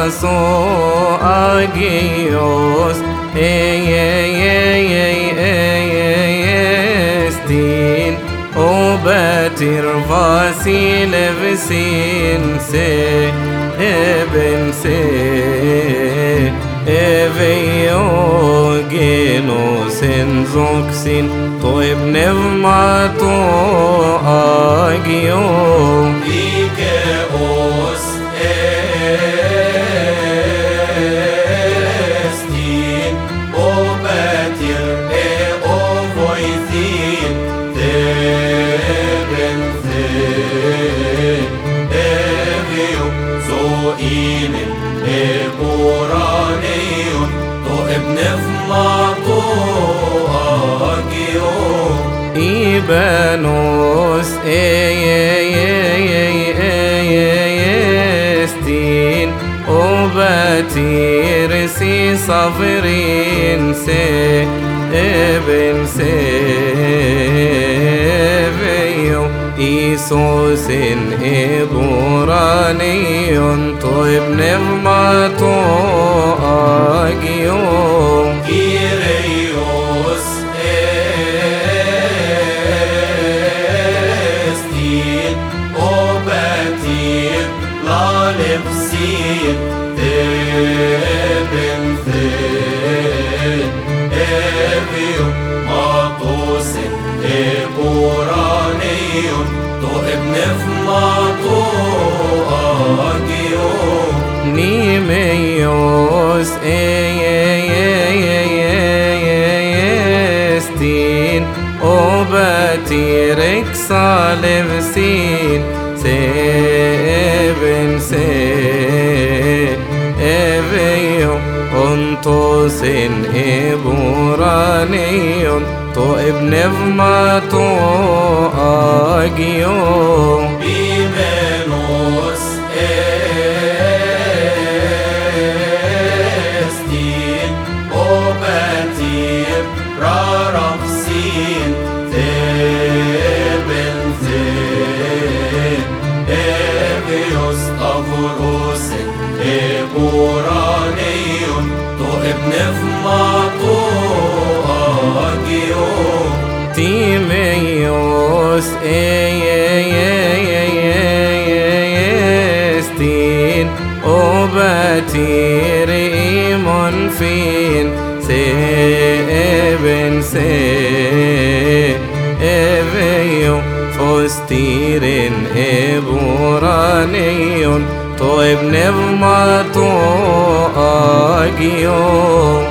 سو أجيوس استين وباتر فاسيل بسين سي ابن سي افيو جينوسين زوكسين طيب نفماتو أجيو إيكاوس استين وباتر أوفويثين تبن ثين افيو زوئين بورانيون تو ابن فماتو أجيو إيبانوس استين وباتير سي صفرين سي ابن سيفيو إيسوس إبورانيون طيب نغماتو أجيو كيريوس استين وباتير لا نفسين تبن ثين افيو ماتوسين إبورانيون تو ابن فماتو أجيو نيميوس استين وباتيرك صالفسين سيبن سيبيو انتوسين إبورانيون تو ابن فماتو أجيو بيمنوس استين وباتير رارفسين ثبن ثين افيوس أفروسين إبورانيون تو ابن فماتو أجيو تيميوس استين وباتير إيمون فين سيبن سيبيو فستيرين إبورانيون طيب نغماتو أجيو